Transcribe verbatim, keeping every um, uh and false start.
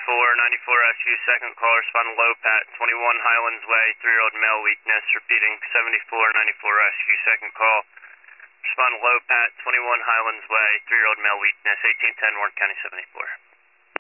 seventy-four ninety-four rescue, second call, respond to low Pat, twenty-one Highlands Way, three-year-old male weakness, repeating seventy-four ninety-four rescue, second call, respond to low Pat, twenty-one Highlands Way, three-year-old male weakness, eighteen ten Warren County seventy-four.